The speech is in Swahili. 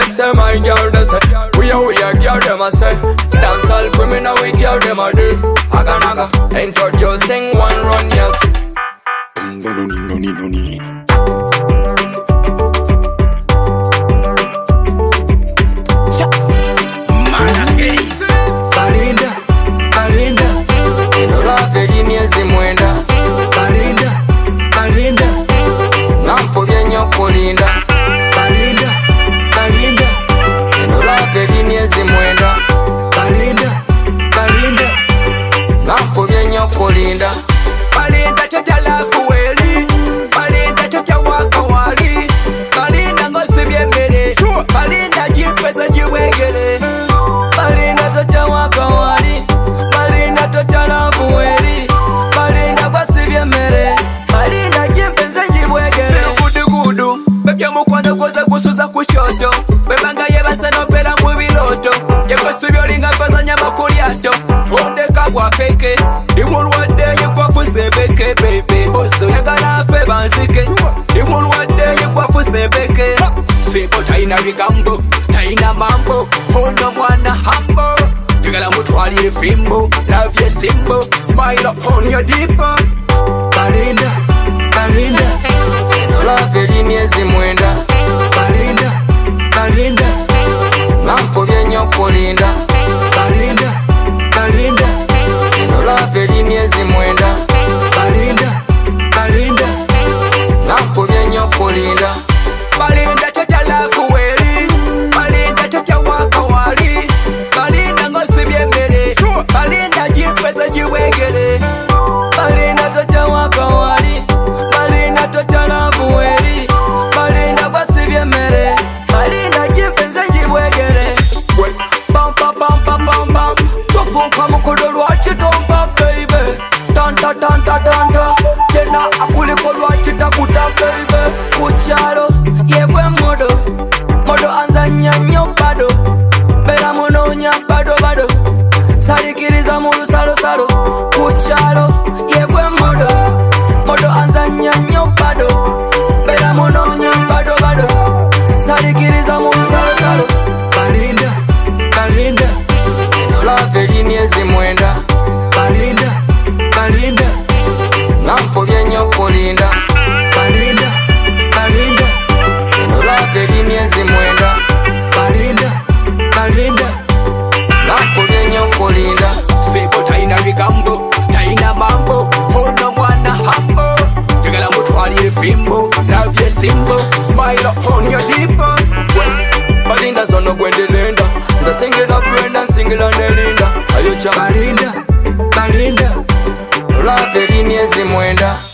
say my girl, they say we a girl, them a say that's all criminal we girl, them a do. Aga introducing one run, yes. Miezi mwenda Balinda Namfobia nyoko linda Balinda Enolave miezi mwenda Balinda Namfobia nyoko linda Balinda tata lafu weli Balinda tata waka wali Balinda ngosi biembele Balinda jipesa jiwegele Balinda tata waka wali Balinda tata lafu weli Balinda jimpenze njibwegere Gudu Bebya mukwanda koza kusuza kushoto Bebanga yebasa nopera mubiroto Yekosu byolinga pasa nyama kuliato Onde kabwa peke Imulwadde yekwafuse beke bebe Oso yagala afe bansike Imulwadde yekwafuse beke Sipo taina bigambo Taina mambo Hono mwana hambo Yagala mutwalire fimbo Love ye simbo Smile upon your dimple Balinda Enolave miezi mwenda Balinda Namfobia nyoko linda Balinda Enolave miezi mwenda Balinda Namfobia nyoko linda Balinda tata lafu weli Balinda tata waka wali Balinda ngosi biembele Balinda jipesa jiwegele Balinda tata waka wali Balinda tata lafu weli Balinda basi biembele Balinda jipesa jiwegele Bam bam bam bam bam bam Chofuka mukodo lwachi tomba baby Tanta Jena akuliko lwachi takuta baby Kuchalo yebwe Modo anza nyanyo bado Bera mononya bado Sarikiriza mulu salo Kuchalo yebwe Modo anza nyanyo bado Bera mononya bado Sarikiriza mulu salo Balinda Enolave miezi mwenda Balinda Namfobia nyoko linda Balinda Enolave miezi mwenda Balinda Namfobia nyoko linda Sipo taina bigambo Taina mambo Hono mwana hambo Yagala mutwalire fimbo Love ye simbo Smile upon your dimple Balinda zono gwendelenda Nza singila Brenda singila Nelinda Ayocha Balinda Love miezi mwenda